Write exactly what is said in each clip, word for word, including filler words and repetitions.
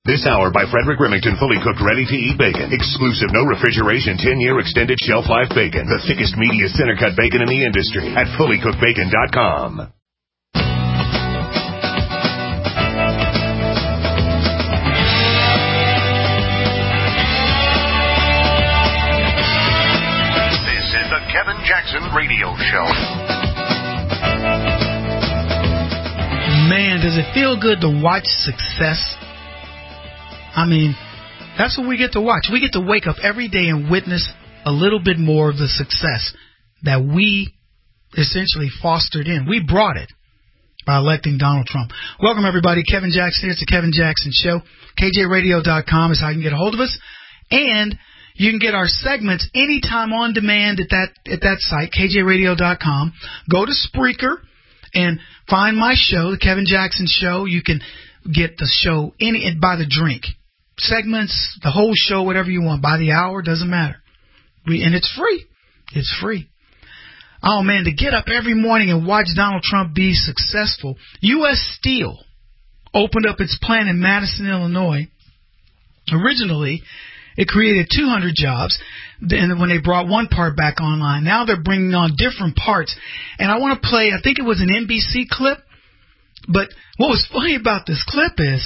This hour by Frederick Remington, fully cooked, ready-to-eat bacon. Exclusive, no refrigeration, ten-year extended shelf life bacon. The thickest, meatiest, center-cut bacon in the industry at fully cooked bacon dot com. This is the Kevin Jackson Radio Show. Man, does it feel good to watch success? I mean, that's what we get to watch. We get to wake up every day and witness a little bit more of the success that we essentially fostered in. We brought it by electing Donald Trump. Welcome, everybody. Kevin Jackson here. It's the Kevin Jackson Show. K J radio dot com is how you can get a hold of us. And you can get our segments anytime on demand at that at that site, K J radio dot com. Go to Spreaker and find my show, the Kevin Jackson Show. You can get the show any by the drink. Segments, the whole show, whatever you want, by the hour, doesn't matter. We, and it's free. It's free. Oh, man, to get up every morning and watch Donald Trump be successful. U S Steel opened up its plant in Madison, Illinois. Originally, it created two hundred jobs. Then when they brought one part back online, now they're bringing on different parts. And I want to play, I think it was an N B C clip. But what was funny about this clip is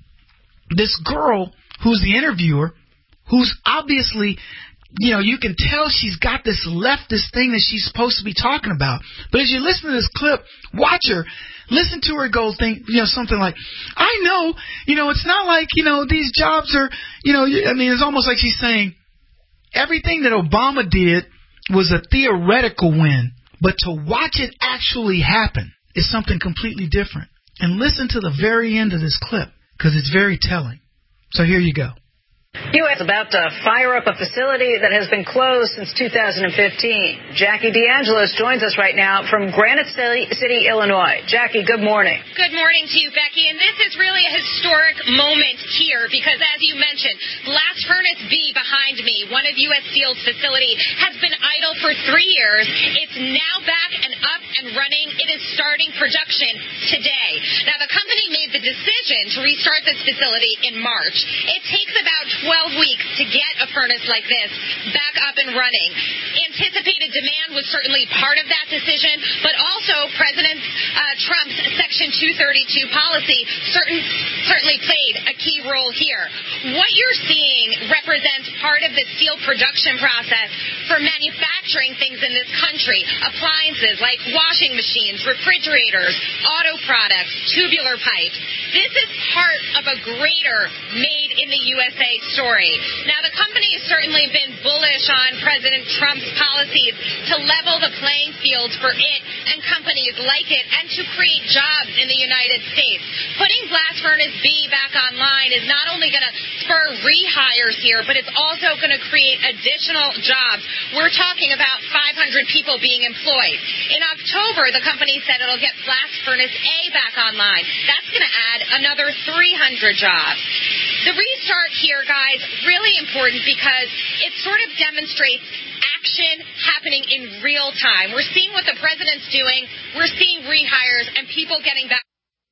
this girl who's the interviewer, who's obviously, you know, you can tell she's got this leftist thing that she's supposed to be talking about. But as you listen to this clip, watch her, listen to her go think, you know, something like, I know, you know, it's not like, you know, these jobs are, you know, I mean, it's almost like she's saying everything that Obama did was a theoretical win, but to watch it actually happen is something completely different. And listen to the very end of this clip, because it's very telling. So here you go. U S about to fire up a facility that has been closed since two thousand fifteen. Jackie DeAngelis joins us right now from Granite City, Illinois. Jackie, good morning. Good morning to you, Becky. And this is really a historic moment here because, as you mentioned, Blast Furnace B behind me, one of U S Steel's facility, has been idle for three years. It's now back and up and running. It is starting production today. Now, the company made the decision to restart this facility in March. It takes about twelve weeks to get a furnace like this back up and running. Anticipated demand was certainly part of that decision, but also President uh, Trump's Section two thirty-two policy certain, certainly played a key role here. What you're seeing represents part of the steel production process for manufacturing things in this country, appliances like washing machines, refrigerators, auto products, tubular pipes. This is part of a greater made in the U S A story. Now, the company has certainly been bullish on President Trump's policies to level the playing field for it and companies like it and to create jobs in the United States. Putting Blast Furnace B back online is not only going to spur rehires here, but it's also going to create additional jobs. We're talking about five hundred people being employed. In October, the company said it'll get Blast Furnace A back online. That's going to add another three hundred jobs. The restart here, guys, really important because it sort of demonstrates action happening in real time. We're seeing what the president's doing. We're seeing rehires and people getting back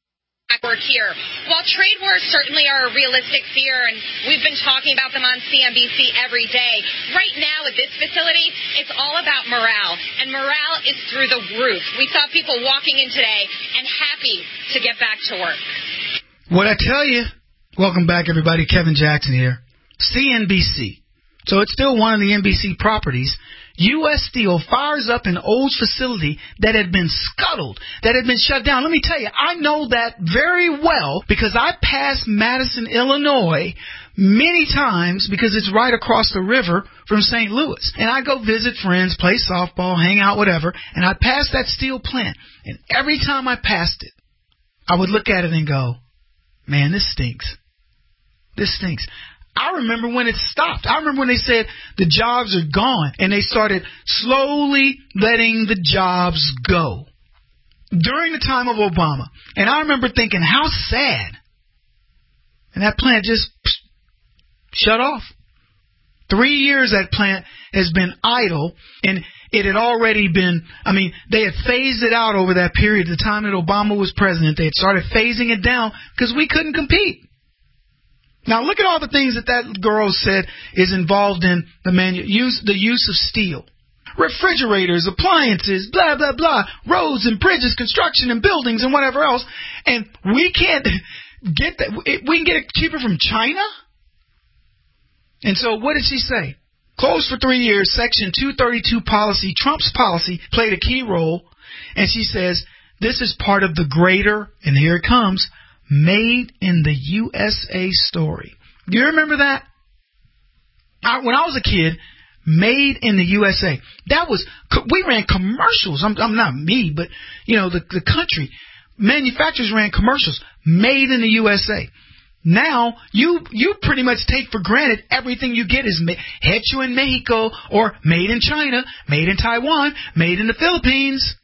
to work here. While trade wars certainly are a realistic fear, and we've been talking about them on C N B C every day, right now at this facility, it's all about morale, and morale is through the roof. We saw people walking in today and happy to get back to work. What I tell you, welcome back, everybody. Kevin Jackson here. C N B C. So it's still one of the N B C properties. U S Steel fires up an old facility that had been scuttled, that had been shut down. Let me tell you, I know that very well because I pass Madison, Illinois many times because it's right across the river from Saint Louis. And I go visit friends, play softball, hang out, whatever, and I pass that steel plant. And every time I passed it, I would look at it and go, man, this stinks. This stinks. I remember when it stopped. I remember when they said the jobs are gone, and they started slowly letting the jobs go during the time of Obama. And I remember thinking, how sad. And that plant just shut off. Three years that plant has been idle, and it had already been, I mean, they had phased it out over that period. The time that Obama was president, they had started phasing it down because we couldn't compete. Now look at all the things that that girl said is involved in the manu- use the use of steel. Refrigerators, appliances, blah, blah, blah, roads and bridges, construction and buildings and whatever else. And we can't get that. We can get it cheaper from China? And so what did she say? Closed for three years, Section two thirty-two policy, Trump's policy, played a key role. And she says, this is part of the greater, and here it comes, made in the U S A story. Do you remember that? I, when I was a kid, made in the U S A. That was, we ran commercials. I'm, I'm not me, but, you know, the, the country. Manufacturers ran commercials. Made in the U S A. Now, you you pretty much take for granted everything you get is made, hecho in Mexico, or made in China, made in Taiwan, made in the Philippines.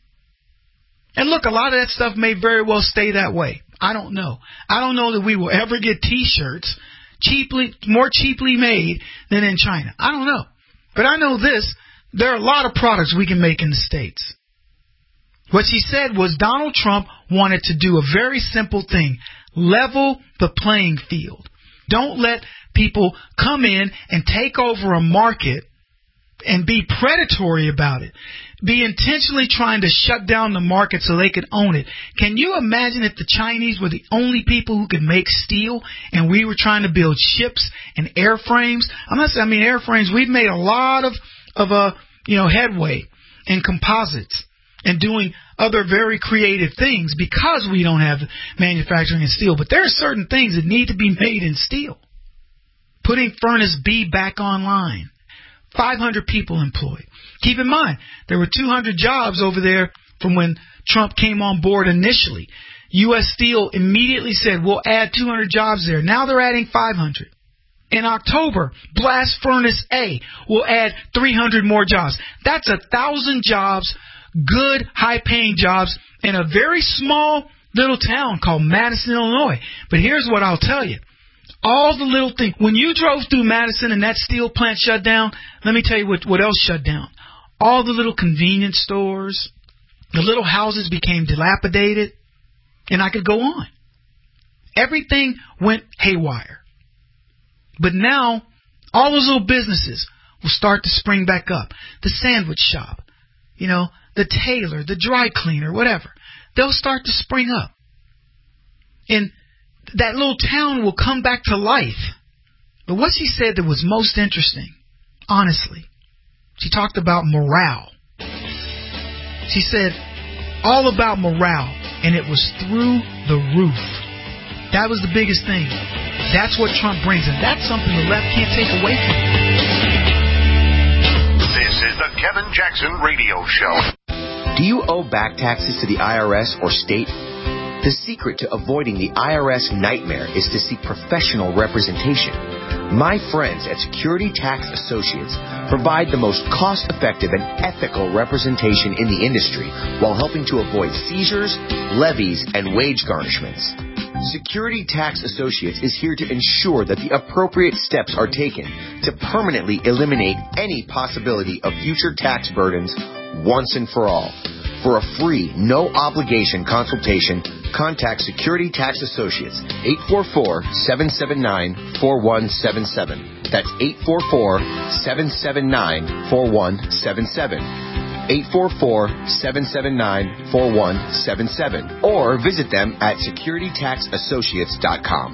And look, a lot of that stuff may very well stay that way. I don't know. I don't know that we will ever get T-shirts cheaply, more cheaply made than in China. I don't know. But I know this, there are a lot of products we can make in the States. What she said was Donald Trump wanted to do a very simple thing. Level the playing field. Don't let people come in and take over a market and be predatory about it. Be intentionally trying to shut down the market so they could own it. Can you imagine if the Chinese were the only people who could make steel and we were trying to build ships and airframes? I'm not saying, I mean, airframes, we've made a lot of, of uh, you know, headway in composites and doing other very creative things because we don't have manufacturing in steel. But there are certain things that need to be made in steel. Putting Furnace B back online. five hundred people employed. Keep in mind, there were two hundred jobs over there from when Trump came on board initially. U S Steel immediately said, we'll add two hundred jobs there. Now they're adding five hundred. In October, Blast Furnace A will add three hundred more jobs. That's one thousand jobs, good, high-paying jobs in a very small little town called Madison, Illinois. But here's what I'll tell you. All the little things. When you drove through Madison and that steel plant shut down, let me tell you what, what else shut down. All the little convenience stores, the little houses became dilapidated, and I could go on. Everything went haywire. But now, all those little businesses will start to spring back up. The sandwich shop, you know, the tailor, the dry cleaner, whatever. They'll start to spring up. And that little town will come back to life. But what she said that was most interesting, honestly, she talked about morale. She said all about morale, and it was through the roof. That was the biggest thing. That's what Trump brings, and that's something the left can't take away from him. This is the Kevin Jackson Radio Show. Do you owe back taxes to the I R S or state? The secret to avoiding the I R S nightmare is to seek professional representation. My friends at Security Tax Associates provide the most cost-effective and ethical representation in the industry while helping to avoid seizures, levies, and wage garnishments. Security Tax Associates is here to ensure that the appropriate steps are taken to permanently eliminate any possibility of future tax burdens once and for all. For a free, no-obligation consultation, contact Security Tax Associates, eight four four, seven seven nine, four one seven seven. That's eight four four, seven seven nine, four one seven seven. eight four four, seven seven nine, four one seven seven. Or visit them at security tax associates dot com.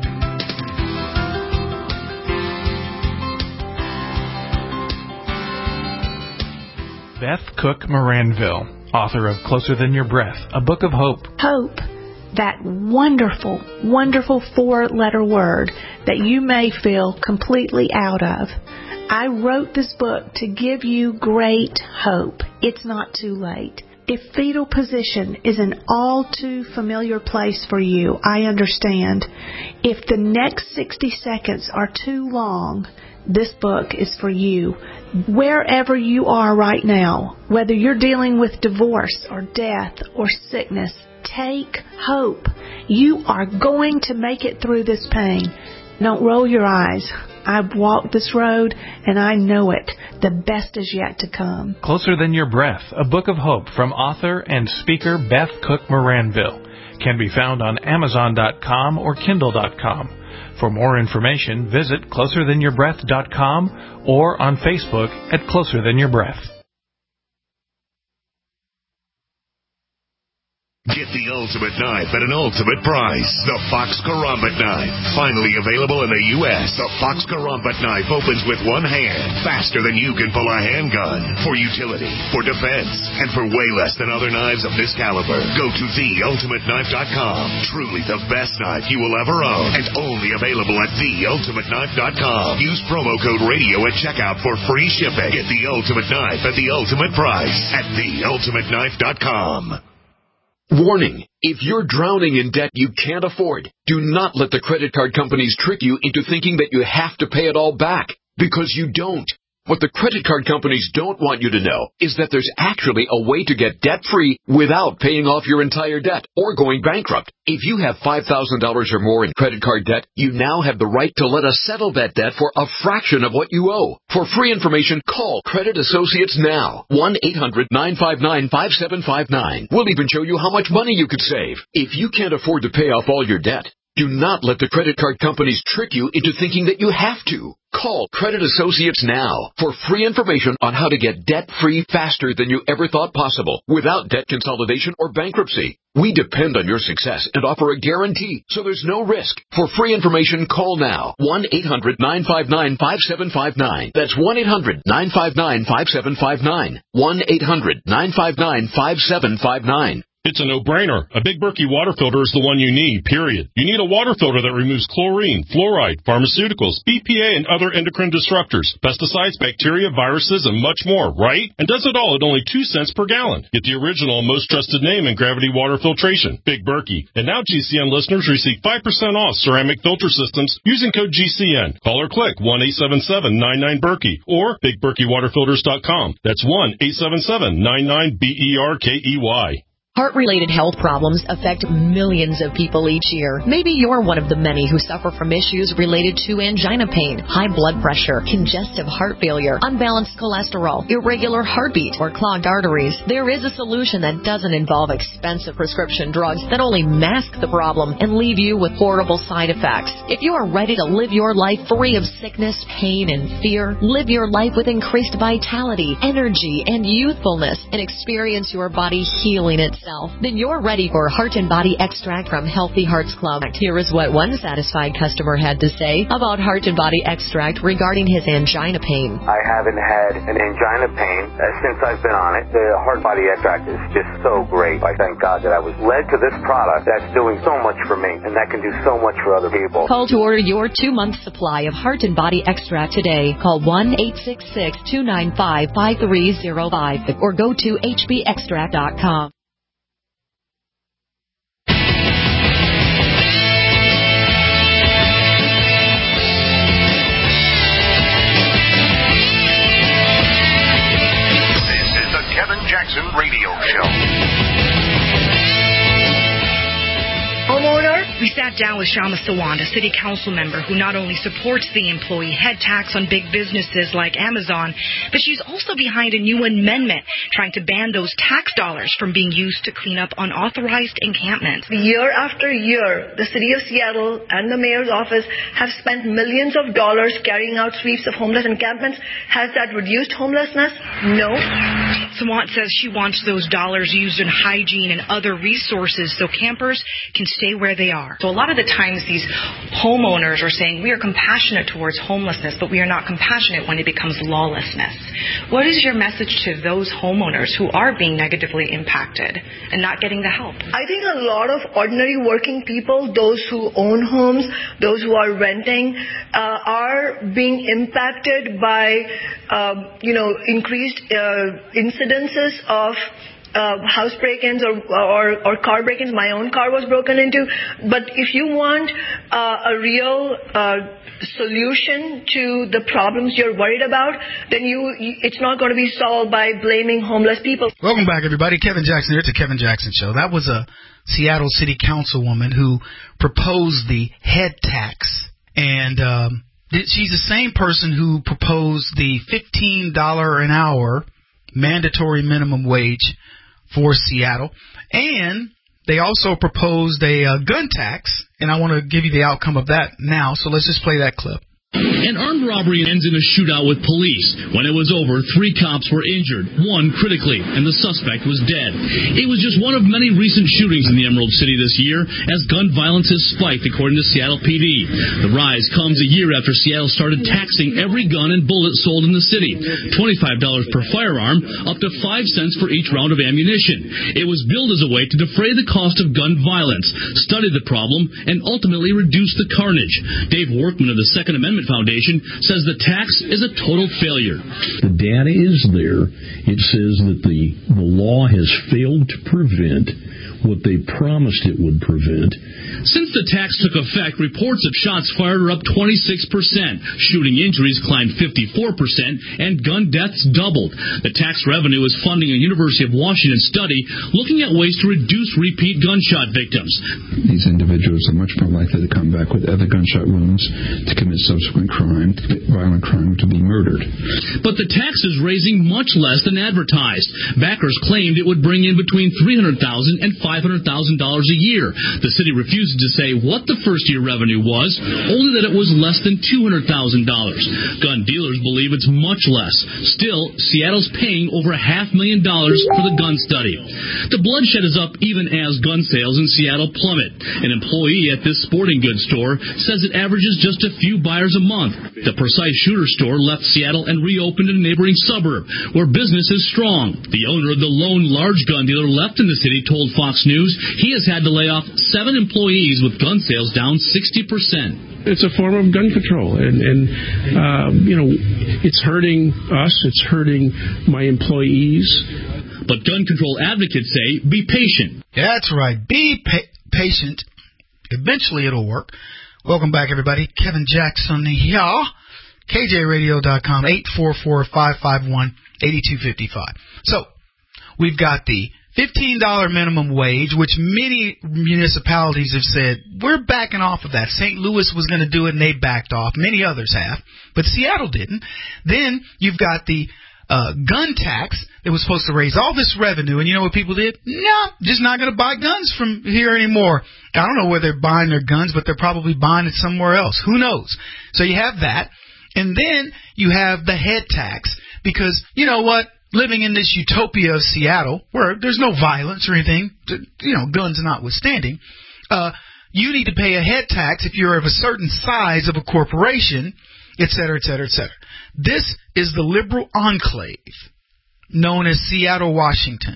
Beth Cook Moranville, author of Closer Than Your Breath, a book of hope. Hope, that wonderful, wonderful four-letter word that you may feel completely out of. I wrote this book to give you great hope. It's not too late. If fetal position is an all too familiar place for you, I understand. If the next sixty seconds are too long, this book is for you. Wherever you are right now, whether you're dealing with divorce or death or sickness, take hope. You are going to make it through this pain. Don't roll your eyes. I've walked this road, and I know it. The best is yet to come. Closer Than Your Breath, a book of hope from author and speaker Beth Cook Moranville. can be found on Amazon dot com or Kindle dot com. For more information, visit closer than your breath dot com or on Facebook at Closer Than Your Breath. Get the ultimate knife at an ultimate price. The Fox Karambit knife. Finally available in the U S The Fox Karambit knife opens with one hand, faster than you can pull a handgun. For utility, for defense, and for way less than other knives of this caliber. Go to the ultimate knife dot com. Truly the best knife you will ever own. And only available at the ultimate knife dot com. Use promo code radio at checkout for free shipping. Get the ultimate knife at the ultimate price at the ultimate knife dot com. Warning, if you're drowning in debt you can't afford, do not let the credit card companies trick you into thinking that you have to pay it all back, because you don't. What the credit card companies don't want you to know is that there's actually a way to get debt-free without paying off your entire debt or going bankrupt. If you have five thousand dollars or more in credit card debt, you now have the right to let us settle that debt for a fraction of what you owe. For free information, call Credit Associates now. one eight hundred nine five nine five seven five nine. We'll even show you how much money you could save. If you can't afford to pay off all your debt, do not let the credit card companies trick you into thinking that you have to. Call Credit Associates now for free information on how to get debt-free faster than you ever thought possible without debt consolidation or bankruptcy. We depend on your success and offer a guarantee, so there's no risk. For free information, call now. one eight hundred nine five nine five seven five nine. That's one eight hundred nine five nine five seven five nine. one eight hundred nine five nine five seven five nine. It's a no-brainer. A Big Berkey water filter is the one you need, period. You need a water filter that removes chlorine, fluoride, pharmaceuticals, B P A, and other endocrine disruptors, pesticides, bacteria, viruses, and much more, right? And does it all at only two cents per gallon. Get the original and most trusted name in gravity water filtration, Big Berkey. And now G C N listeners receive five percent off ceramic filter systems using code G C N. Call or click one eight seven seven nine nine Berkey or big berkey water filters dot com. That's one eight seven seven nine nine B E R K E Y. Heart-related health problems affect millions of people each year. Maybe you're one of the many who suffer from issues related to angina pain, high blood pressure, congestive heart failure, unbalanced cholesterol, irregular heartbeat, or clogged arteries. There is a solution that doesn't involve expensive prescription drugs that only mask the problem and leave you with horrible side effects. If you are ready to live your life free of sickness, pain, and fear, live your life with increased vitality, energy, and youthfulness, and experience your body healing itself, then you're ready for Heart and Body Extract from Healthy Hearts Club. Here is what one satisfied customer had to say about Heart and Body Extract regarding his angina pain. I haven't had an angina pain uh, since I've been on it. The Heart Body Extract is just so great. I thank God that I was led to this product that's doing so much for me, and that can do so much for other people. Call to order your two-month supply of Heart and Body Extract today. Call one eight six six two nine five five three zero five or go to H B extract dot com. Jackson Radio Show. Homeowner, we sat down with Shama Sawant, a city council member who not only supports the employee head tax on big businesses like Amazon, but she's also behind a new amendment trying to ban those tax dollars from being used to clean up unauthorized encampments. Year after year, the city of Seattle and the mayor's office have spent millions of dollars carrying out sweeps of homeless encampments. Has that reduced homelessness? No. Sawant says she wants those dollars used in hygiene and other resources so campers can stay where they are. So a lot of the times these homeowners are saying we are compassionate towards homelessness, but we are not compassionate when it becomes lawlessness. What is your message to those homeowners who are being negatively impacted and not getting the help? I think a lot of ordinary working people, those who own homes, those who are renting, uh, are being impacted by, uh, you know, increased uh, incidences of Uh, house break-ins or, or or car break-ins. My own car was broken into. But if you want uh, a real uh, solution to the problems you're worried about, then you, you it's not going to be solved by blaming homeless people. Welcome back, everybody. Kevin Jackson here. It's a Kevin Jackson Show. That was a Seattle City Councilwoman who proposed the head tax. And um, she's the same person who proposed the fifteen dollars an hour mandatory minimum wage for Seattle, and They also proposed a uh, gun tax, and I want to give you the outcome of that now, so let's just play that clip. An armed robbery ends in a shootout with police. When it was over, three cops were injured, one critically, and the suspect was dead. It was just one of many recent shootings in the Emerald City this year, as gun violence has spiked, according to Seattle P D. The rise comes a year after Seattle started taxing every gun and bullet sold in the city, twenty-five dollars per firearm, up to five cents for each round of ammunition. It was billed as a way to defray the cost of gun violence, study the problem, and ultimately reduce the carnage. Dave Workman of the Second Amendment Foundation says the tax is a total failure. The data is there. It says that the, the law has failed to prevent what they promised it would prevent. Since the tax took effect, reports of shots fired are up twenty-six percent, shooting injuries climbed fifty-four percent, and gun deaths doubled. The tax revenue is funding a University of Washington study looking at ways to reduce repeat gunshot victims. These individuals are much more likely to come back with other gunshot wounds, to commit subsequent crime, to commit violent crime, to be murdered. But the tax is raising much less than advertised. Backers claimed it would bring in between three hundred thousand dollars and five hundred thousand dollars a year. The city refused to say what the first-year revenue was, only that it was less than two hundred thousand dollars. Gun dealers believe it's much less. Still, Seattle's paying over a half million dollars for the gun study. The bloodshed is up even as gun sales in Seattle plummet. An employee at this sporting goods store says it averages just a few buyers a month. The Precise Shooter store left Seattle and reopened in a neighboring suburb, where business is strong. The owner of the lone large gun dealer left in the city told Fox News he has had to lay off seven employees with gun sales down sixty percent. It's a form of gun control, and, and um, you know, it's hurting us, it's hurting my employees. But gun control advocates say, be patient. Yeah, that's right. Be pa- patient. Eventually it'll work. Welcome back, everybody. Kevin Jackson here. K J radio dot com, eight four four, five five one, eight two five five. So, we've got the fifteen dollars minimum wage, which many municipalities have said, we're backing off of that. Saint Louis was going to do it, and they backed off. Many others have, but Seattle didn't. Then you've got the uh, gun tax that was supposed to raise all this revenue, and you know what people did? No, just not going to buy guns from here anymore. I don't know where they're buying their guns, but they're probably buying it somewhere else. Who knows? So you have that, and then you have the head tax, because you know what? Living in this utopia of Seattle, where there's no violence or anything, you know, guns notwithstanding, uh, you need to pay a head tax if you're of a certain size of a corporation, et cetera, et cetera, et cetera. This is the liberal enclave known as Seattle, Washington.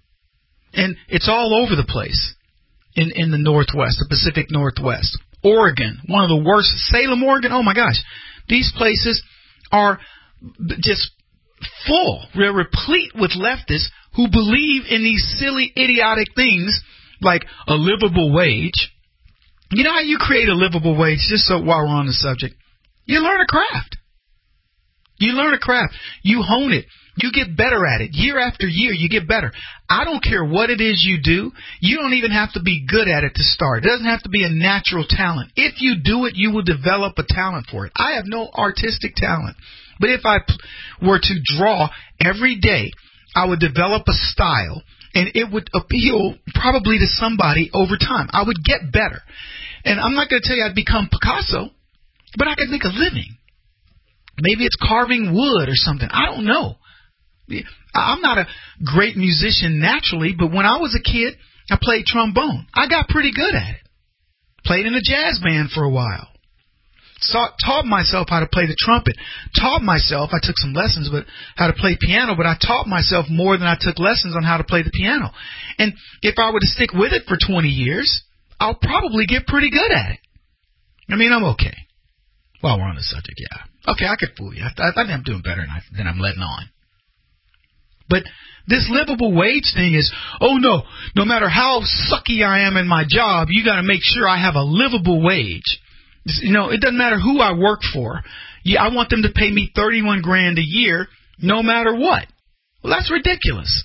And it's all over the place in, in the Northwest, the Pacific Northwest. Oregon, one of the worst. Salem, Oregon, oh my gosh. These places are just full. They're replete with leftists who believe in these silly, idiotic things like a livable wage. You know how you create a livable wage, just so while we're on the subject? You learn a craft. You learn a craft. You hone it. You get better at it. Year after year, you get better. I don't care what it is you do. You don't even have to be good at it to start. It doesn't have to be a natural talent. If you do it, you will develop a talent for it. I have no artistic talent. But if I were to draw every day, I would develop a style, and it would appeal probably to somebody over time. I would get better. And I'm not going to tell you I'd become Picasso, but I could make a living. Maybe it's carving wood or something. I don't know. I'm not a great musician naturally, but when I was a kid, I played trombone. I got pretty good at it. Played in a jazz band for a while. Saw, taught myself how to play the trumpet. Taught myself, I took some lessons, but how to play piano, but I taught myself more than I took lessons on how to play the piano. And if I were to stick with it for twenty years, I'll probably get pretty good at it. I mean, I'm okay. While we're on the subject, yeah. Okay, I could fool you. I, I think I'm doing better than, I, than I'm letting on. But this livable wage thing is, oh no, no matter how sucky I am in my job, you got to make sure I have a livable wage. You know, it doesn't matter who I work for. Yeah, I want them to pay me thirty-one grand a year, no matter what. Well, that's ridiculous.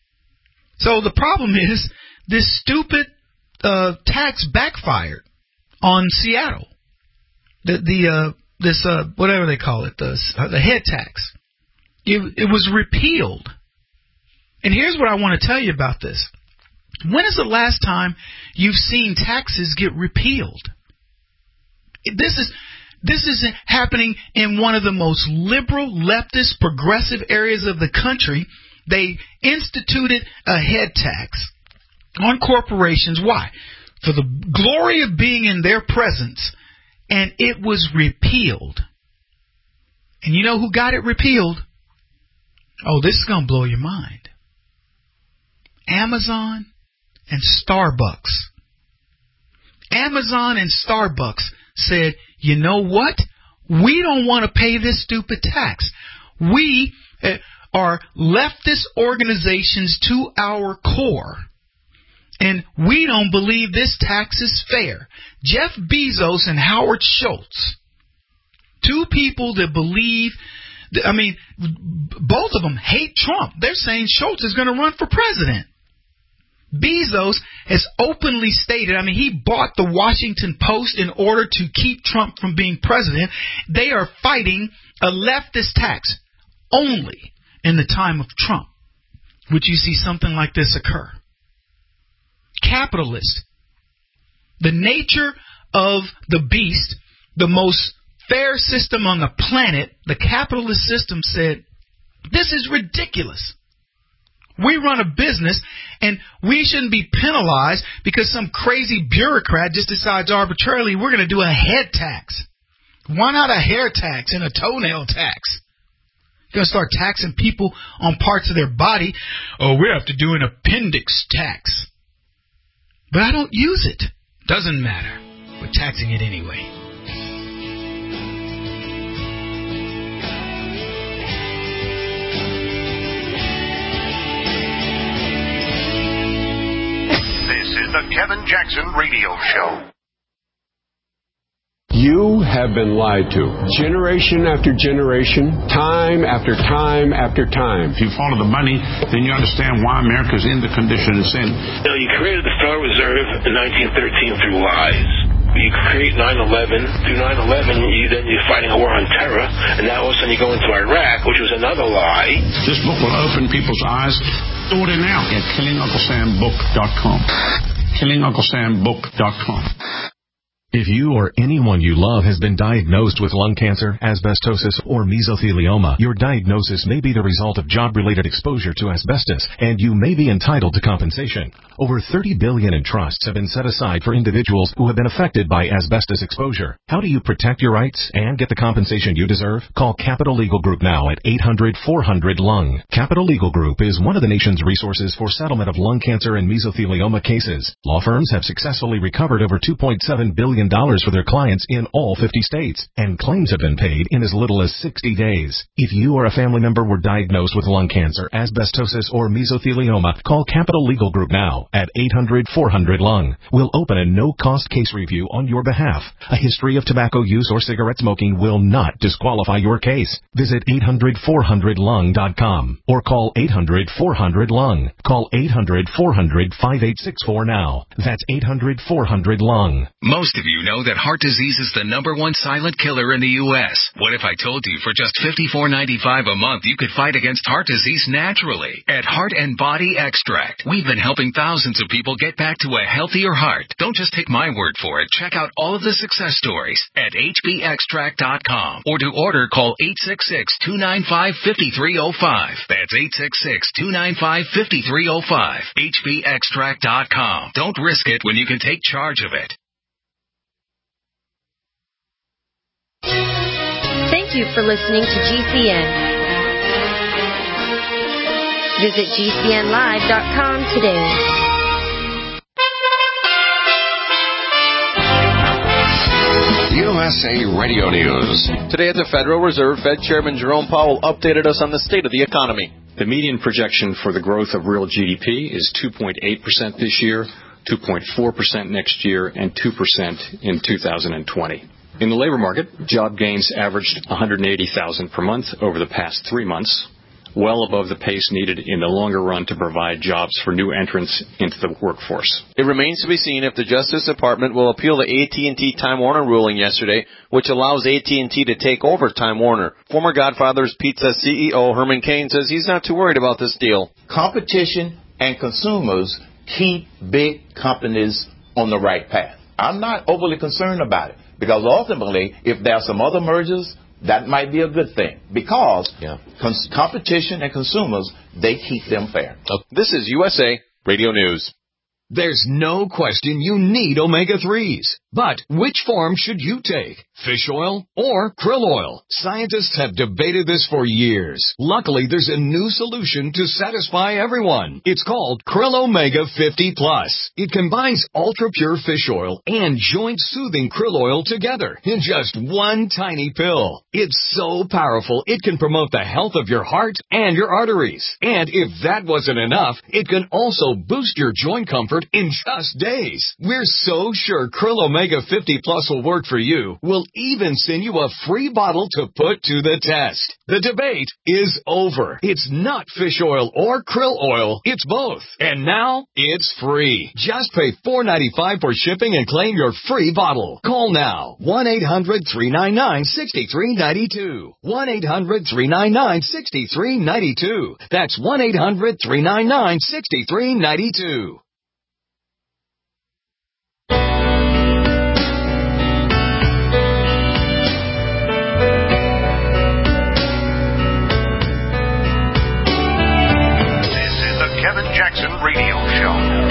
So the problem is this stupid uh, tax backfired on Seattle. The the uh, this uh, whatever they call it, the uh, the head tax. It, it was repealed. And here's what I want to tell you about this. When is the last time you've seen taxes get repealed? This is this is happening in one of the most liberal, leftist, progressive areas of the country. They instituted a head tax on corporations. Why? For the glory of being in their presence. And it was repealed. And you know who got it repealed? Oh, this is going to blow your mind. Amazon and Starbucks. Amazon and Starbucks said, you know what? We don't want to pay this stupid tax. We uh, are leftist organizations to our core. And we don't believe this tax is fair. Jeff Bezos and Howard Schultz, two people that believe, I mean, both of them hate Trump. They're saying Schultz is going to run for president. Bezos has openly stated, I mean, he bought the Washington Post in order to keep Trump from being president. They are fighting a leftist tax only in the time of Trump would you see something like this occur. Capitalist. The nature of the beast, the most fair system on the planet, the capitalist system said, this is ridiculous. We run a business and we shouldn't be penalized because some crazy bureaucrat just decides arbitrarily we're going to do a head tax. Why not a hair tax and a toenail tax? You're going to start taxing people on parts of their body. Oh, we have to do an appendix tax. But I don't use it. Doesn't matter. We're taxing it anyway. This is the Kevin Jackson Radio Show. You have been lied to. Generation after generation, time after time after time. If you follow the money, then you understand why America's in the condition it's in. You know, you created the Federal Reserve in nineteen thirteen through lies. You create nine eleven. Through nine eleven, you, then you're fighting a war on terror. And now all of a sudden you go into Iraq, which was another lie. This book will open people's eyes. Order now at killing uncle sam book dot com. killing uncle sam book dot com. If you or anyone you love has been diagnosed with lung cancer, asbestosis, or mesothelioma, your diagnosis may be the result of job-related exposure to asbestos, and you may be entitled to compensation. Over thirty billion dollars in trusts have been set aside for individuals who have been affected by asbestos exposure. How do you protect your rights and get the compensation you deserve? Call Capital Legal Group now at eight hundred four hundred lung. Capital Legal Group is one of the nation's resources for settlement of lung cancer and mesothelioma cases. Law firms have successfully recovered over two point seven billion dollars for their clients in all fifty states, and claims have been paid in as little as sixty days. If you or a family member were diagnosed with lung cancer, asbestosis, or mesothelioma, call Capital Legal Group now at eight hundred four hundred lung. We'll open a no-cost case review on your behalf. A history of tobacco use or cigarette smoking will not disqualify your case. Visit eight hundred four hundred lung dot com or call eight hundred four hundred lung. Call eight hundred four hundred five eight six four now. That's eight hundred four hundred lung. Most of you know that heart disease is the number one silent killer in the U S. What if I told you for just fifty-four ninety-five a month you could fight against heart disease naturally at Heart and Body Extract? We've been helping thousands of people get back to a healthier heart. Don't just take my word for it. Check out all of the success stories at H B extract dot com or to order call eight six six, two nine five, five three zero five. That's eight six six, two nine five, five three zero five. H B extract dot com. Don't risk it when you can take charge of it. Thank you for listening to G C N. Visit G C N live dot com today. U S A Radio News. Today at the Federal Reserve, Fed Chairman Jerome Powell updated us on the state of the economy. The median projection for the growth of real G D P is two point eight percent this year, two point four percent next year, and two percent in two thousand twenty. In the labor market, job gains averaged one hundred eighty thousand per month over the past three months, well above the pace needed in the longer run to provide jobs for new entrants into the workforce. It remains to be seen if the Justice Department will appeal the A T and T Time Warner ruling yesterday, which allows A T and T to take over Time Warner. Former Godfather's Pizza C E O Herman Cain says he's not too worried about this deal. Competition and consumers keep big companies on the right path. I'm not overly concerned about it because ultimately, if there are some other mergers, that might be a good thing because yeah. cons- competition and consumers, they keep them fair. This is U S A Radio News. There's no question you need omega threes. But which form should you take? Fish oil or krill oil? Scientists have debated this for years. Luckily, there's a new solution to satisfy everyone. It's called Krill Omega fifty plus. It combines ultra-pure fish oil and joint-soothing krill oil together in just one tiny pill. It's so powerful, it can promote the health of your heart and your arteries. And if that wasn't enough, it can also boost your joint comfort in just days. We're so sure Krill Omega fifty plus will work for you. We'll even send you a free bottle to put to the test. The debate is over. It's not fish oil or krill oil. It's both. And now it's free. Just pay four dollars and ninety-five cents for shipping and claim your free bottle. Call now. one eight hundred three nine nine six three nine two. one eight hundred three nine nine six three nine two. That's one eight hundred three nine nine six three nine two. Kevin Jackson Radio Show.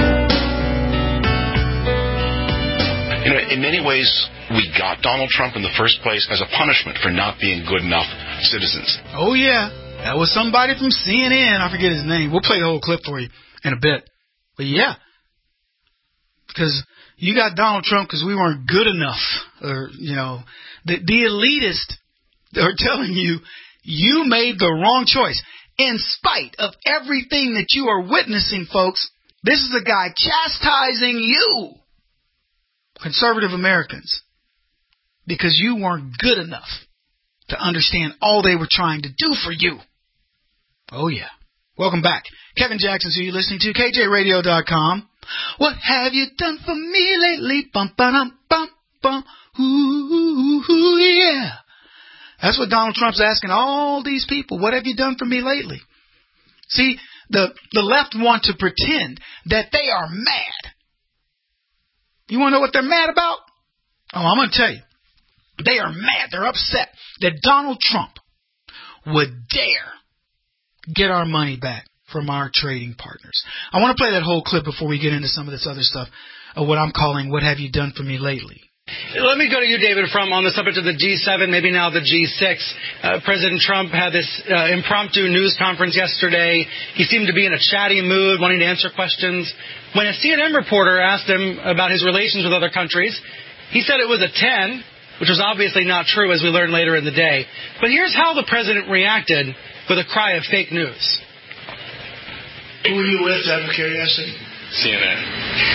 You know, in many ways, we got Donald Trump in the first place as a punishment for not being good enough citizens. Oh, yeah. That was somebody from C N N. I forget his name. We'll play the whole clip for you in a bit. But, yeah. Because you got Donald Trump because we weren't good enough. Or, you know, the, the elitists are telling you, you made the wrong choice. In spite of everything that you are witnessing, folks, this is a guy chastising you, conservative Americans, because you weren't good enough to understand all they were trying to do for you. Oh, yeah. Welcome back. Kevin Jackson, who you're listening to, K J radio dot com. What have you done for me lately? Bum, ba-dum, bum, bum. Ooh, ooh, yeah. That's what Donald Trump's asking all these people. What have you done for me lately? See, the, the left want to pretend that they are mad. You want to know what they're mad about? Oh, I'm going to tell you. They are mad. They're upset that Donald Trump would dare get our money back from our trading partners. I want to play that whole clip before we get into some of this other stuff of what I'm calling what have you done for me lately. Let me go to you, David, from on the subject of the G seven, maybe now the G six. Uh, President Trump had this uh, impromptu news conference yesterday. He seemed to be in a chatty mood, wanting to answer questions. When a C N N reporter asked him about his relations with other countries, he said it was a ten, which was obviously not true, as we learned later in the day. But here's how the president reacted with a cry of fake news. Who were you with, out of curiosity? C N N.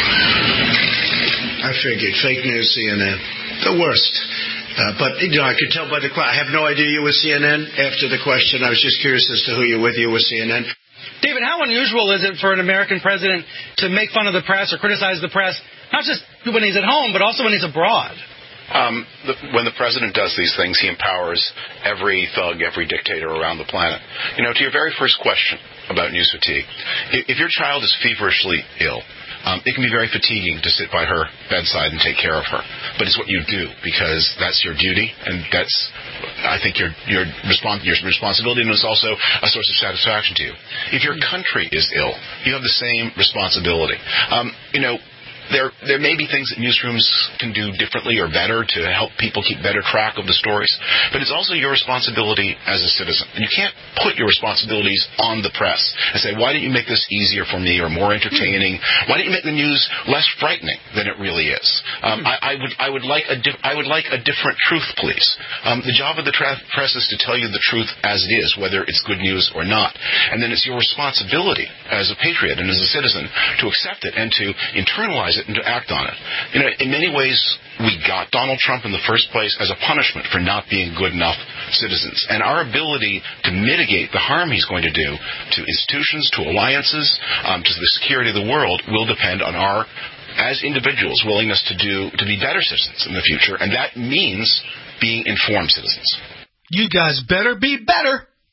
I figured. Fake news, C N N. The worst. Uh, but, you know, I could tell by the question. I have no idea you were C N N after the question. I was just curious as to who you're with. You were C N N. David, how unusual is it for an American president to make fun of the press or criticize the press, not just when he's at home, but also when he's abroad? Um, the, when the president does these things, he empowers every thug, every dictator around the planet. You know, to your very first question about news fatigue, if, if your child is feverishly ill, Um, it can be very fatiguing to sit by her bedside and take care of her. But it's what you do because that's your duty and that's, I think, your your, respons- your responsibility, and it's also a source of satisfaction to you. If your country is ill, you have the same responsibility. Um, you know, There there may be things that newsrooms can do differently or better to help people keep better track of the stories, but it's also your responsibility as a citizen. And you can't put your responsibilities on the press and say, why don't you make this easier for me or more entertaining? Why don't you make the news less frightening than it really is? Um, I, I would I would like a di- I would like a different truth, please. Um, the job of the tra- press is to tell you the truth as it is, whether it's good news or not. And then it's your responsibility as a patriot and as a citizen to accept it and to internalize it and to act on it. You know, in many ways, we got Donald Trump in the first place as a punishment for not being good enough citizens. And our ability to mitigate the harm he's going to do to institutions, to alliances, um, to the security of the world will depend on our, as individuals, willingness to do to be better citizens in the future. And that means being informed citizens. You guys better be better.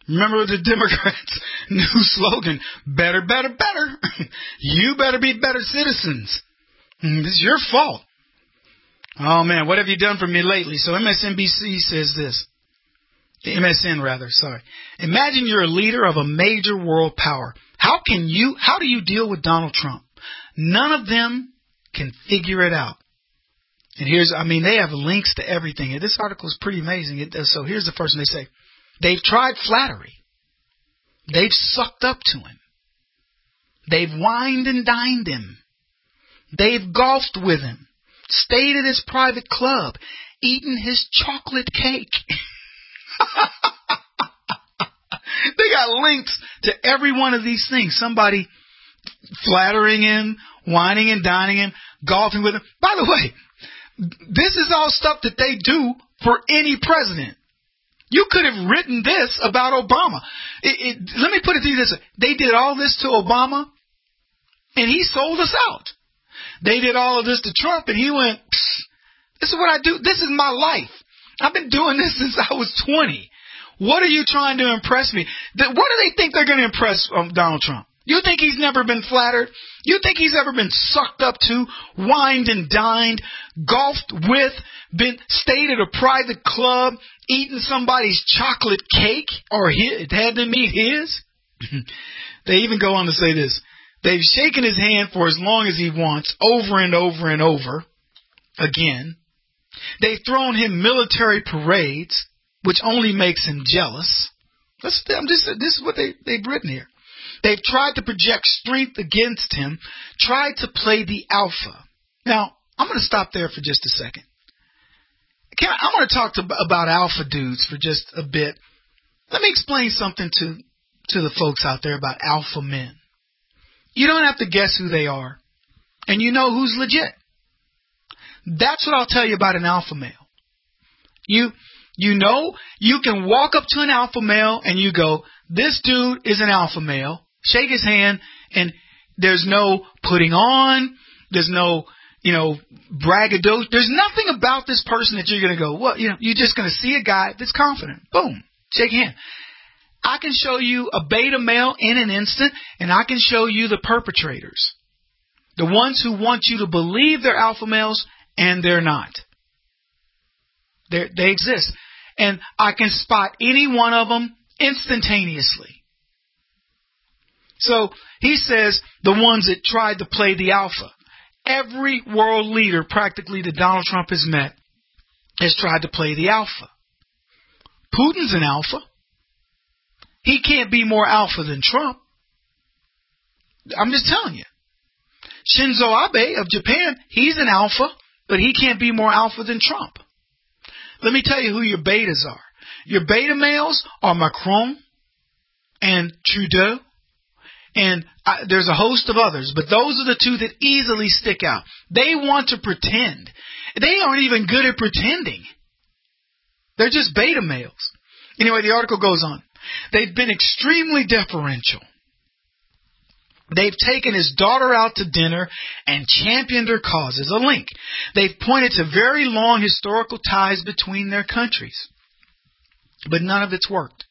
Remember the Democrats' new slogan, better, better, better. You better be better citizens. This is your fault. Oh, man, what have you done for me lately? So M S N B C says this. M S N, rather, sorry. Imagine you're a leader of a major world power. How can you, how do you deal with Donald Trump? None of them can figure it out. And here's, I mean, they have links to everything. This article is pretty amazing. It, so here's the first one they say. They've tried flattery. They've sucked up to him. They've wined and dined him. They've golfed with him, stayed at his private club, eaten his chocolate cake. They got links to every one of these things. Somebody flattering him, whining and dining him, golfing with him. By the way, this is all stuff that they do for any president. You could have written this about Obama. It, it, let me put it to you this way. They did all this to Obama, and he sold us out. They did all of this to Trump, and he went, this is what I do. This is my life. I've been doing this since I was twenty. What are you trying to impress me? What do they think they're going to impress um, Donald Trump? You think he's never been flattered? You think he's ever been sucked up to, wined and dined, golfed with, been stayed at a private club, eaten somebody's chocolate cake, or his, had them eat his? They even go on to say this. They've shaken his hand for as long as he wants, over and over and over again. They've thrown him military parades, which only makes him jealous. Let's, I'm just, this is what they, they've written here. They've tried to project strength against him, tried to play the alpha. Now, I'm going to stop there for just a second. Can I, I want to talk to, about alpha dudes for just a bit. Let me explain something to, to the folks out there about alpha men. You don't have to guess who they are, and you know who's legit. That's what I'll tell you about an alpha male. You, you know, you can walk up to an alpha male and you go, this dude is an alpha male. Shake his hand, and there's no putting on. There's no, you know, braggadocio. There's nothing about this person that you're going to go, well, you know, you're just going to see a guy that's confident. Boom, shake hand. I can show you a beta male in an instant, and I can show you the perpetrators. The ones who want you to believe they're alpha males, and they're not. They're, they exist. And I can spot any one of them instantaneously. So he says the ones that tried to play the alpha. Every world leader practically that Donald Trump has met has tried to play the alpha. Putin's an alpha. He can't be more alpha than Trump. I'm just telling you. Shinzo Abe of Japan, he's an alpha, but he can't be more alpha than Trump. Let me tell you who your betas are. Your beta males are Macron and Trudeau, and uh, there's a host of others, but those are the two that easily stick out. They want to pretend. They aren't even good at pretending. They're just beta males. Anyway, the article goes on. They've been extremely deferential. They've taken his daughter out to dinner and championed her causes. A link. They've pointed to very long historical ties between their countries. But none of it's worked.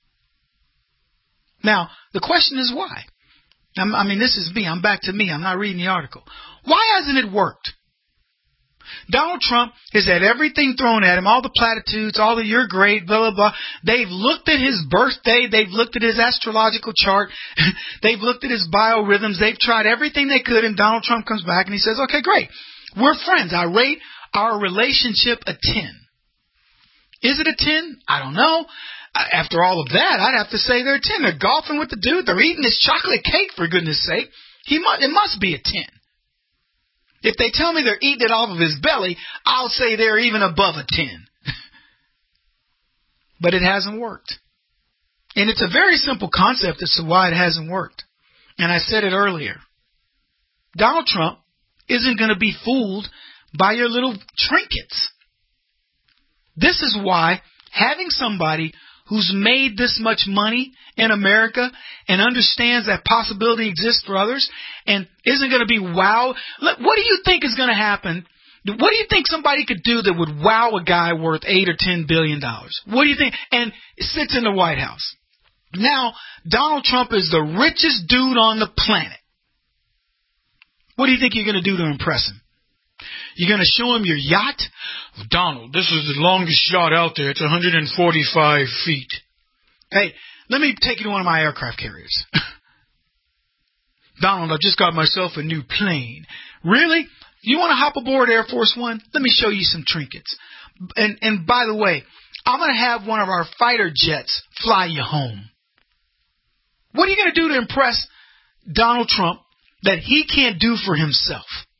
Now, the question is why? I'm, I mean, this is me. I'm back to me. I'm not reading the article. Why hasn't it worked? Donald Trump has had everything thrown at him, all the platitudes, all the you're great, blah, blah, blah. They've looked at his birthday. They've looked at his astrological chart. They've looked at his biorhythms. They've tried everything they could, and Donald Trump comes back and he says, okay, great. We're friends. I rate our relationship a ten. Is it a ten? I don't know. After all of that, I'd have to say they're a ten. They're golfing with the dude. They're eating his chocolate cake, for goodness sake. He must, it must be a ten. If they tell me they're eating it off of his belly, I'll say they're even above a ten. But it hasn't worked. And it's a very simple concept as to why it hasn't worked. And I said it earlier. Donald Trump isn't going to be fooled by your little trinkets. This is why having somebody who's made this much money in America and understands that possibility exists for others and isn't going to be wow. What do you think is going to happen? What do you think somebody could do that would wow a guy worth eight or ten billion dollars? What do you think? And sits in the White House. Now, Donald Trump is the richest dude on the planet. What do you think you're going to do to impress him? You're going to show him your yacht? Donald, this is the longest yacht out there. It's one hundred forty-five feet. Hey, let me take you to one of my aircraft carriers. Donald, I just got myself a new plane. Really? You want to hop aboard Air Force One? Let me show you some trinkets. And and by the way, I'm going to have one of our fighter jets fly you home. What are you going to do to impress Donald Trump that he can't do for himself?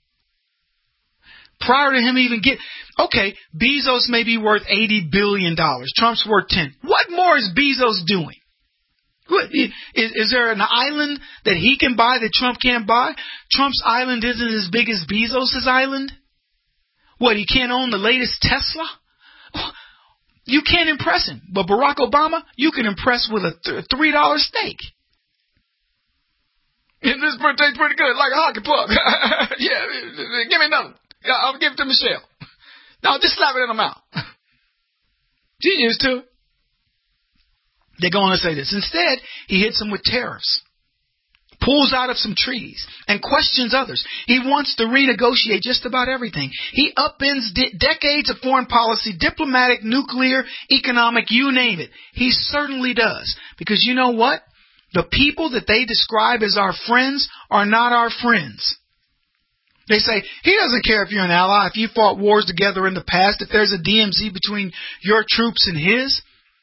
Prior to him even get, okay, Bezos may be worth eighty billion dollars. Trump's worth ten. What more is Bezos doing? What, is, is there an island that he can buy that Trump can't buy? Trump's island isn't as big as Bezos' island? What, he can't own the latest Tesla? You can't impress him. But Barack Obama, you can impress with a th- three dollar steak. And this tastes pretty good, like a hockey puck. Yeah, give me another. I'll give it to Michelle. No, just slap it in the mouth. She used to. They're going to say this. Instead, he hits them with tariffs, pulls out of some treaties, and questions others. He wants to renegotiate just about everything. He upends de- decades of foreign policy, diplomatic, nuclear, economic, you name it. He certainly does. Because you know what? The people that they describe as our friends are not our friends. They say, he doesn't care if you're an ally, if you fought wars together in the past, if there's a D M Z between your troops and his.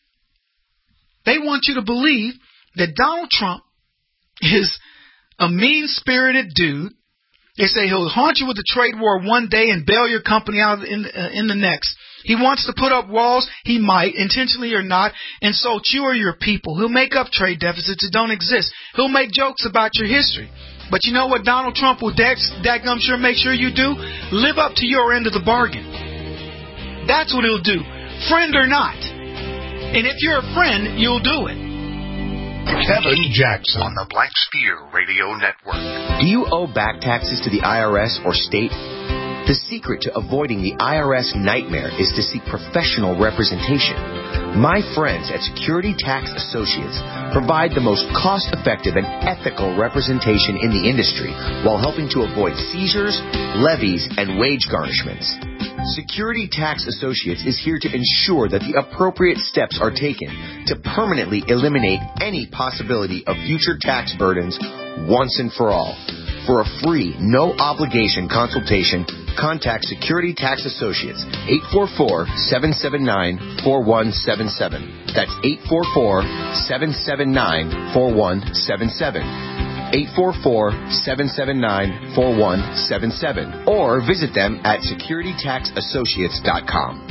They want you to believe that Donald Trump is a mean-spirited dude. They say he'll haunt you with a trade war one day and bail your company out in, uh, in the next. He wants to put up walls. He might, intentionally or not, insult you or your people. He'll make up trade deficits that don't exist. He'll make jokes about your history. But you know what Donald Trump will dadgum sure make sure you do? Live up to your end of the bargain. That's what he'll do, friend or not. And if you're a friend, you'll do it. Kevin Jackson on the Black Spear Radio Network. Do you owe back taxes to the I R S or state? The secret to avoiding the I R S nightmare is to seek professional representation. My friends at Security Tax Associates provide the most cost-effective and ethical representation in the industry while helping to avoid seizures, levies, and wage garnishments. Security Tax Associates is here to ensure that the appropriate steps are taken to permanently eliminate any possibility of future tax burdens once and for all. For a free, no-obligation consultation, contact Security Tax Associates, eight four four, seven seven nine, four one seven seven. That's eight four four, seven seven nine, four one seven seven. eight four four, seven seven nine, four one seven seven. Or visit them at security tax associates dot com.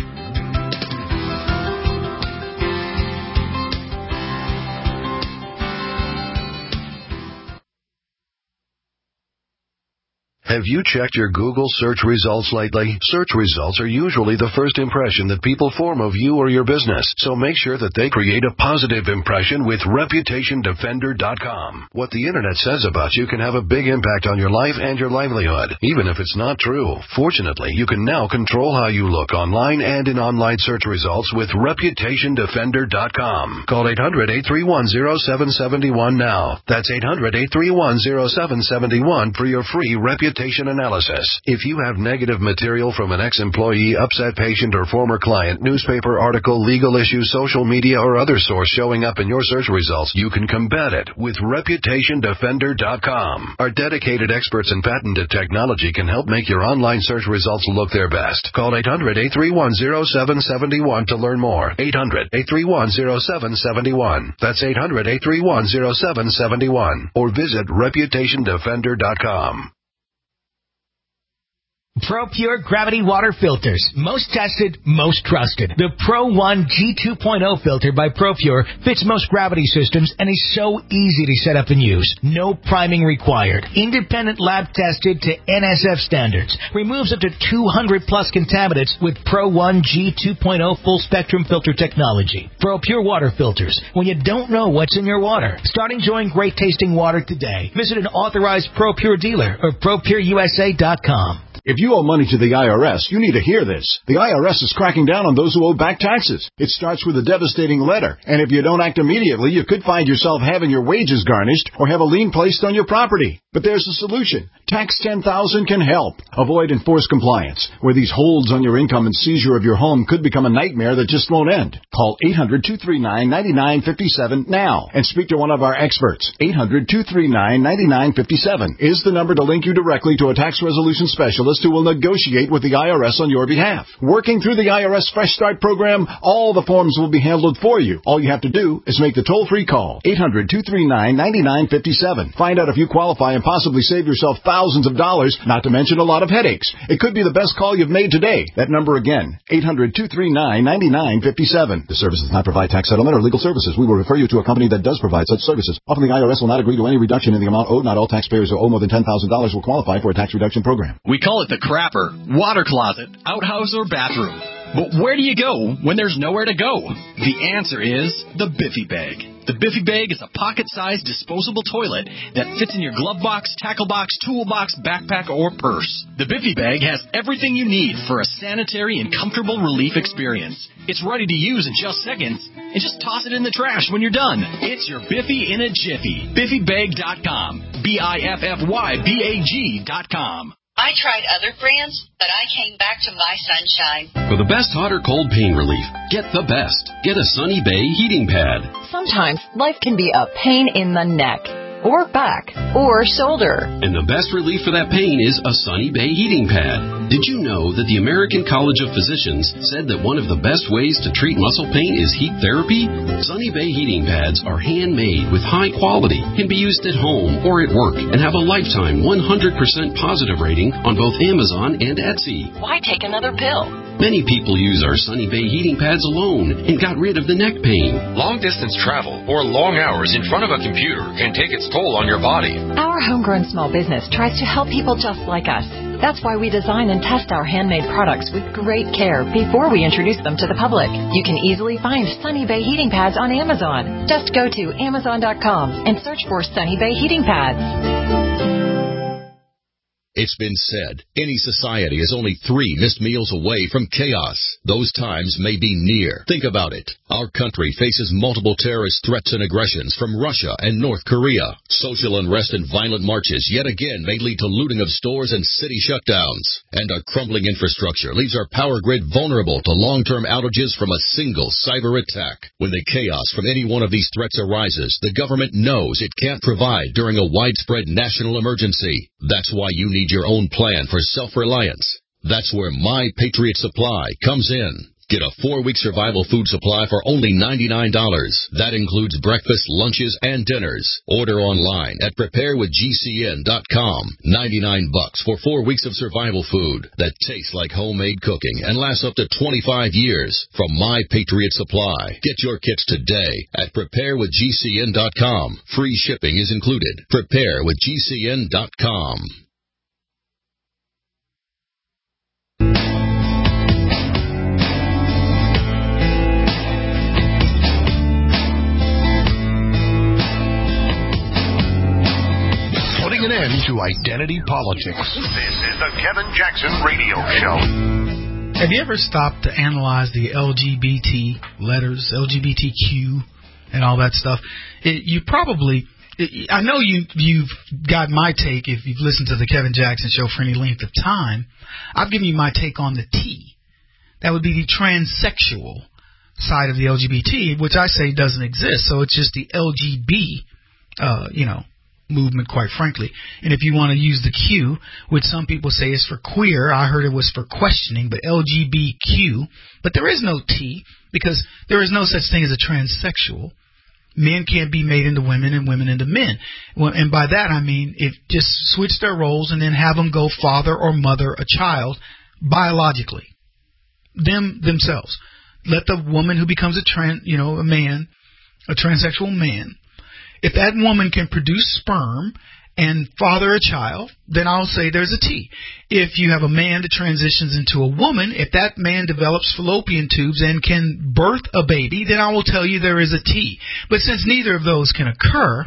Have you checked your Google search results lately? Search results are usually the first impression that people form of you or your business, so make sure that they create a positive impression with reputation defender dot com. What the Internet says about you can have a big impact on your life and your livelihood, even if it's not true. Fortunately, you can now control how you look online and in online search results with reputation defender dot com. Call eight hundred, eight three one, zero seven seven one now. That's eight hundred, eight three one, zero seven seven one for your free reputation analysis. If you have negative material from an ex-employee, upset patient, or former client, newspaper article, legal issue, social media, or other source showing up in your search results, you can combat it with reputation defender dot com. Our dedicated experts in patented technology can help make your online search results look their best. Call eight hundred, eight three one, zero seven seven one to learn more. eight hundred, eight three one, zero seven seven one. That's eight hundred, eight three one, zero seven seven one. Or visit reputation defender dot com. ProPure Gravity Water Filters. Most tested, most trusted. The Pro one G two point oh filter by ProPure fits most gravity systems and is so easy to set up and use. No priming required. Independent lab tested to N S F standards. Removes up to two hundred plus contaminants with Pro one G two point oh full spectrum filter technology. ProPure Water Filters. When you don't know what's in your water. Start enjoying great tasting water today. Visit an authorized ProPure dealer or Pro Pure U S A dot com. If you owe money to the I R S, you need to hear this. The I R S is cracking down on those who owe back taxes. It starts with a devastating letter, and if you don't act immediately, you could find yourself having your wages garnished or have a lien placed on your property. But there's a solution. Tax ten thousand can help. Avoid enforced compliance, where these holds on your income and seizure of your home could become a nightmare that just won't end. Call eight hundred, two three nine, nine nine five seven now and speak to one of our experts. eight hundred, two three nine, nine nine five seven is the number to link you directly to a tax resolution specialist who will negotiate with the I R S on your behalf. Working through the I R S Fresh Start program, all the forms will be handled for you. All you have to do is make the toll-free call. eight hundred, two three nine, nine nine five seven. Find out if you qualify and possibly save yourself thousands of dollars, not to mention a lot of headaches. It could be the best call you've made today. That number again, eight hundred, two three nine, nine nine five seven. The service does not provide tax settlement or legal services. We will refer you to a company that does provide such services. Often the I R S will not agree to any reduction in the amount owed. Not all taxpayers who owe more than ten thousand dollars will qualify for a tax reduction program. We call it the crapper, water closet, outhouse, or bathroom. But where do you go when there's nowhere to go? The answer is the Biffy Bag. The Biffy Bag is a pocket-sized disposable toilet that fits in your glove box, tackle box, toolbox, backpack, or purse. The Biffy Bag has everything you need for a sanitary and comfortable relief experience. It's ready to use in just seconds, and just toss it in the trash when you're done. It's your Biffy in a jiffy. Biffy Bag dot com. B I F F Y B A G dot com. I tried other brands, but I came back to My Sunshine. For the best hot or cold pain relief, get the best. Get a Sunny Bay heating pad. Sometimes life can be a pain in the neck, or back, or shoulder. And the best relief for that pain is a Sunny Bay heating pad. Did you know that the American College of Physicians said that one of the best ways to treat muscle pain is heat therapy? Sunny Bay heating pads are handmade with high quality, can be used at home or at work, and have a lifetime one hundred percent positive rating on both Amazon and Etsy. Why take another pill? Many people use our Sunny Bay heating pads alone and got rid of the neck pain. Long-distance travel or long hours in front of a computer can take its toll on your body. Our homegrown small business tries to help people just like us. That's why we design and test our handmade products with great care before we introduce them to the public. You can easily find Sunny Bay heating pads on Amazon. Just go to amazon dot com and search for Sunny Bay heating pads. It's been said, any society is only three missed meals away from chaos. Those times may be near. Think about it. Our country faces multiple terrorist threats and aggressions from Russia and North Korea. Social unrest and violent marches yet again may lead to looting of stores and city shutdowns. And our crumbling infrastructure leaves our power grid vulnerable to long-term outages from a single cyber attack. When the chaos from any one of these threats arises, the government knows it can't provide during a widespread national emergency. That's why you need your own plan for self-reliance. That's where My Patriot Supply comes in. Get a four-week survival food supply for only ninety-nine dollars. That includes breakfast, lunches, and dinners. Order online at prepare with G C N dot com. ninety-nine bucks for four weeks of survival food that tastes like homemade cooking and lasts up to twenty-five years from My Patriot Supply. Get your kits today at prepare with G C N dot com. Free shipping is included. prepare with G C N dot com. An end to identity politics. This is the Kevin Jackson Radio Show. Have you ever stopped to analyze the L G B T letters, L G B T Q, and all that stuff? It, you probably, it, I know you, you've got my take if you've listened to the Kevin Jackson Show for any length of time. I've given you my take on the T. That would be the transsexual side of the L G B T, which I say doesn't exist. So it's just the L G B, uh, you know, movement, quite frankly. And if you want to use the Q, which some people say is for queer, I heard it was for questioning, but L G B T Q. But there is no T, because there is no such thing as a transsexual. Men can't be made into women and women into men. Well, and by that I mean, if just switch their roles and then have them go father or mother a child biologically, them themselves. Let the woman who becomes a trans, you know, a man, a transsexual man, if that woman can produce sperm and father a child, then I'll say there's a T. If you have a man that transitions into a woman, if that man develops fallopian tubes and can birth a baby, then I will tell you there is a T. But since neither of those can occur,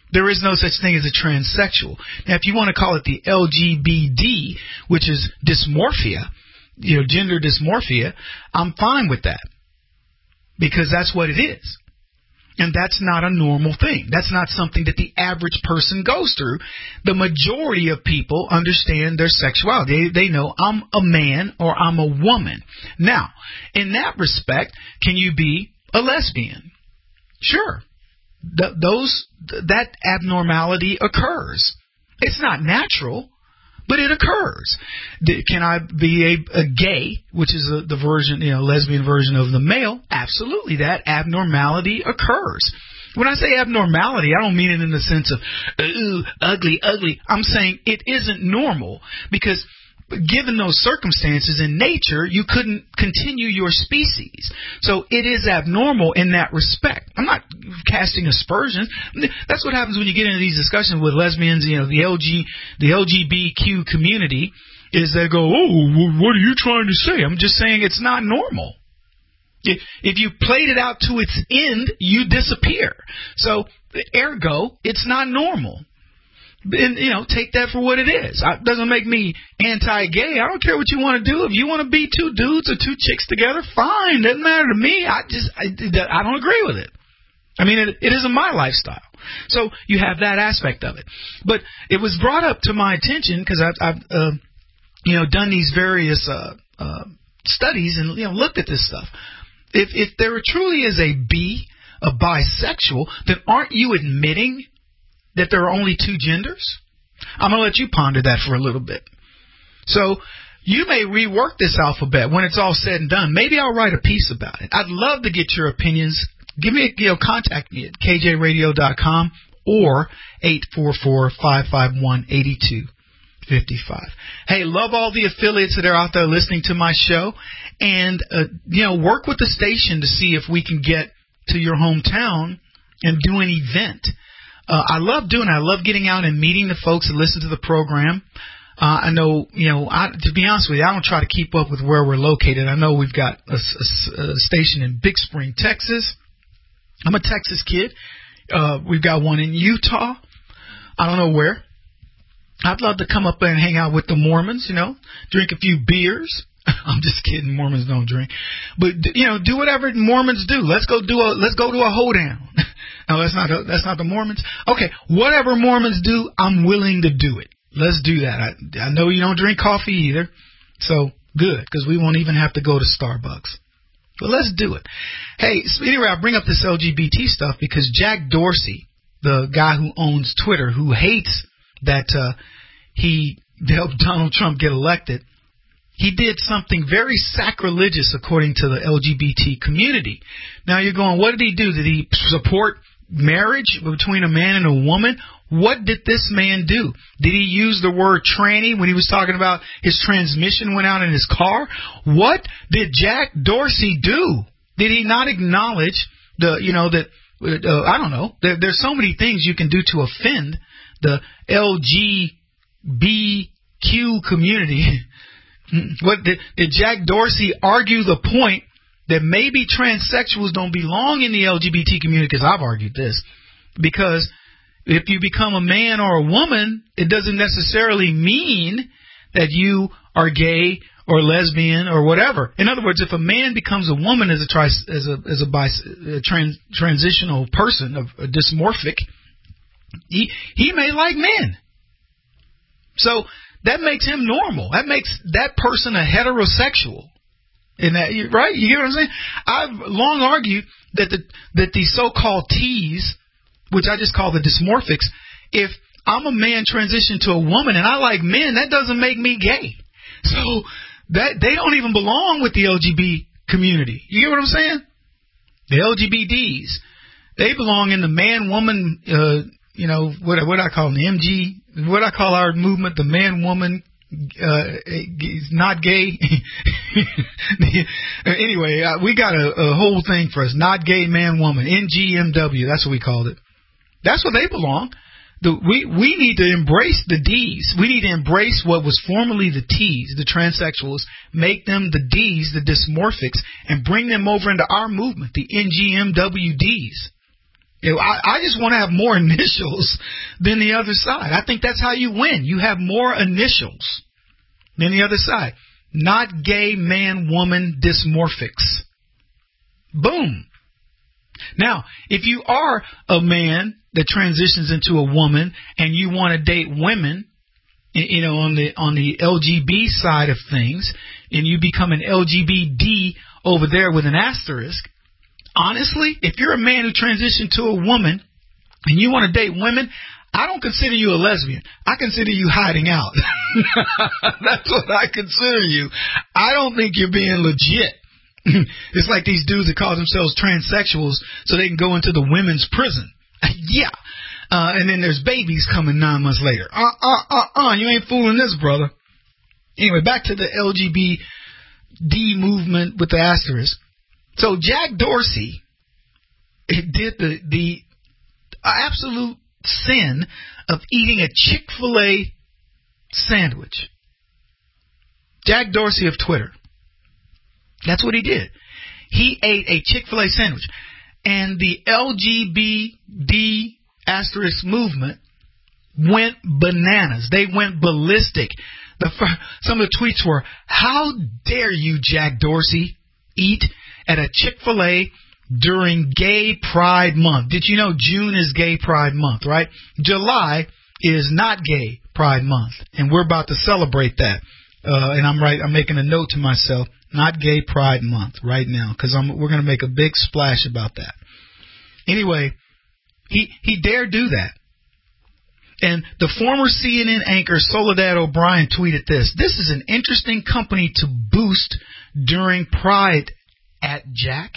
There is no such thing as a transsexual. Now, if you want to call it the L G B D, which is dysmorphia, you know, gender dysmorphia, I'm fine with that because that's what it is. And that's not a normal thing. That's not something that the average person goes through. The majority of people understand their sexuality. They, they know I'm a man or I'm a woman. Now, in that respect, can you be a lesbian? Sure. Th- those that abnormality occurs. It's not natural, but it occurs. D- can I be a, a gay, which is a, the version, you know, lesbian version of the male? Absolutely, that abnormality occurs. When I say abnormality, I don't mean it in the sense of ooh, ugly, ugly. I'm saying it isn't normal because given those circumstances in nature, you couldn't continue your species. So it is abnormal in that respect. I'm not casting aspersions. That's what happens when you get into these discussions with lesbians, you know, the L G, the L G B T Q community, is they go, oh, what are you trying to say? I'm just saying it's not normal. If you played it out to its end, you disappear. So, ergo, it's not normal. And, you know, take that for what it is. It doesn't make me anti-gay. I don't care what you want to do. If you want to be two dudes or two chicks together, fine. Doesn't matter to me. I just, I, I don't agree with it. I mean, it, it isn't my lifestyle. So you have that aspect of it. But it was brought up to my attention because I've, I've uh, you know, done these various uh, uh, studies and, you know, looked at this stuff. If, if there truly is a B, a bisexual, then aren't you admitting that there are only two genders? I'm going to let you ponder that for a little bit. So you may rework this alphabet when it's all said and done. Maybe I'll write a piece about it. I'd love to get your opinions. Give me, a, you know, contact me at k j radio dot com or eight four four, five five one, eight two five five. Hey, love all the affiliates that are out there listening to my show, and uh, you know, work with the station to see if we can get to your hometown and do an event. Uh, I love doing it. I love getting out and meeting the folks that listen to the program. Uh, I know, you know, I, to be honest with you, I don't try to keep up with where we're located. I know we've got a, a, a station in Big Spring, Texas. I'm a Texas kid. Uh, we've got one in Utah. I don't know where. I'd love to come up there and hang out with the Mormons, you know, drink a few beers. I'm just kidding. Mormons don't drink, but you know, do whatever Mormons do. Let's go do a let's go to a hoedown. No, that's not a, that's not the Mormons. Okay, whatever Mormons do, I'm willing to do it. Let's do that. I, I know you don't drink coffee either, so good because we won't even have to go to Starbucks. But let's do it. Hey, so anyway, I bring up this L G B T stuff because Jack Dorsey, the guy who owns Twitter, who hates that uh, he helped Donald Trump get elected. He did something very sacrilegious according to the L G B T community. Now you're going, what did he do? Did he support marriage between a man and a woman? What did this man do? Did he use the word tranny when he was talking about his transmission went out in his car? What did Jack Dorsey do? Did he not acknowledge the, you know, that, uh, I don't know, there, there's so many things you can do to offend the L G B Q community. What did, did Jack Dorsey argue the point that maybe transsexuals don't belong in the L G B T community? Because I've argued this. Because if you become a man or a woman, it doesn't necessarily mean that you are gay or lesbian or whatever. In other words, if a man becomes a woman as a tri, as a as a, bis, a trans, transitional person, a, a dysmorphic, he he may like men. So that makes him normal. That makes that person a heterosexual. In that, right? You get what I'm saying? I've long argued that the that the so-called T's, which I just call the dysmorphics, if I'm a man transitioned to a woman and I like men, that doesn't make me gay. So that they don't even belong with the L G B T community. You get what I'm saying? The L G B Ts, they belong in the man-woman, uh, you know, what what I call them, the M G. What I call our movement, the man-woman, uh, not gay. Anyway, uh, we got a, a whole thing for us. Not gay, man-woman. N G M W. That's what we called it. That's where they belong. The, we, we need to embrace the D's. We need to embrace what was formerly the T's, the transsexuals, make them the D's, the dysmorphics, and bring them over into our movement, the N G M W Ds. You know, I, I just want to have more initials than the other side. I think that's how you win. You have more initials than the other side. Not gay, man, woman, dysmorphics. Boom. Now, if you are a man that transitions into a woman and you want to date women, you know, on the on the L G B side of things, and you become an L G B D over there with an asterisk, honestly, if you're a man who transitioned to a woman and you want to date women, I don't consider you a lesbian. I consider you hiding out. That's what I consider you. I don't think you're being legit. It's like these dudes that call themselves transsexuals so they can go into the women's prison. Yeah. Uh, and then there's babies coming nine months later. Uh, uh, uh, uh, you ain't fooling this, brother. Anyway, back to the L G B D movement with the asterisk. So Jack Dorsey did the, the absolute sin of eating a Chick-fil-A sandwich. Jack Dorsey of Twitter. That's what he did. He ate a Chick-fil-A sandwich. And the L G B D asterisk movement went bananas. They went ballistic. The, some of the tweets were, how dare you, Jack Dorsey, eat at a Chick-fil-A during Gay Pride Month? Did you know June is Gay Pride Month, right? July is not Gay Pride Month, and we're about to celebrate that. Uh, and I'm right. I'm making a note to myself, not Gay Pride Month right now, because we're going to make a big splash about that. Anyway, he he dared do that. And the former C N N anchor Soledad O'Brien tweeted this. This is an interesting company to boost during Pride at Jack.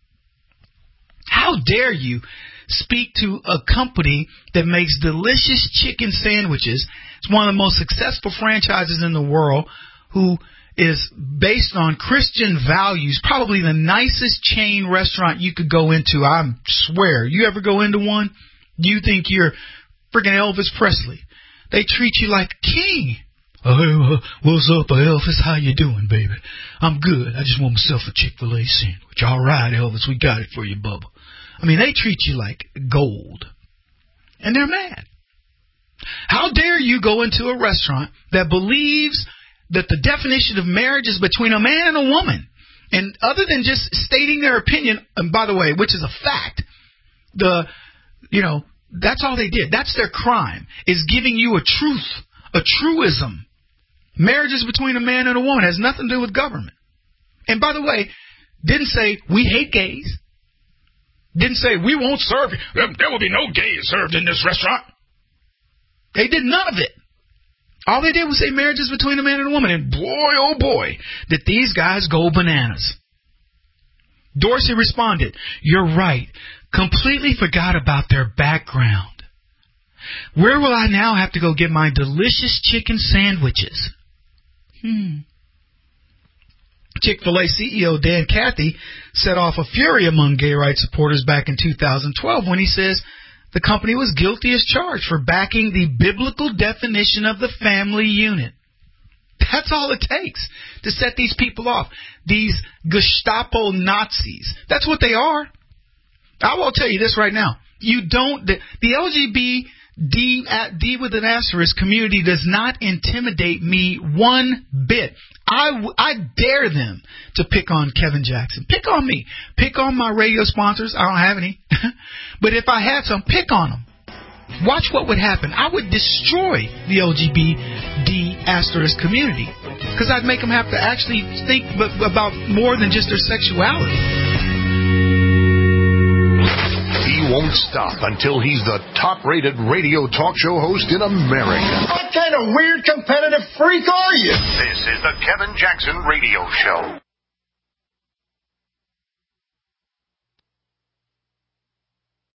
How dare you speak to a company that makes delicious chicken sandwiches? It's one of the most successful franchises in the world, who is based on Christian values, probably the nicest chain restaurant you could go into. I swear. You ever go into one? You think you're freaking Elvis Presley. They treat you like a king. Oh, hey, uh, what's up, Elvis? How you doing, baby? I'm good. I just want myself a Chick-fil-A sandwich. All right, Elvis, we got it for you, Bubba. I mean, they treat you like gold. And they're mad. How dare you go into a restaurant that believes that the definition of marriage is between a man and a woman? And other than just stating their opinion, and by the way, which is a fact, the, you know, that's all they did. That's their crime, is giving you a truth, a truism. Marriage is between a man and a woman. It has nothing to do with government. And by the way, didn't say we hate gays. Didn't say we won't serve you. There will be no gays served in this restaurant. They did none of it. All they did was say marriage is between a man and a woman. And boy, oh boy, did these guys go bananas. Dorsey responded, "You're right. Completely forgot about their background. Where will I now have to go get my delicious chicken sandwiches?" Hmm. Chick-fil-A C E O Dan Cathy set off a fury among gay rights supporters back in two thousand twelve when he says the company was guilty as charged for backing the biblical definition of the family unit. That's all it takes to set these people off. These Gestapo Nazis. That's what they are. I will tell you this right now. You don't, the, the L G B D, D with an asterisk community does not intimidate me one bit. I, I dare them to pick on Kevin Jackson. Pick on me. Pick on my radio sponsors. I don't have any. But if I had some, pick on them. Watch what would happen. I would destroy the L G B D asterisk community, because I'd make them have to actually think about more than just their sexuality. He won't stop until he's the top-rated radio talk show host in America. What kind of weird competitive freak are you? This is the Kevin Jackson Radio Show.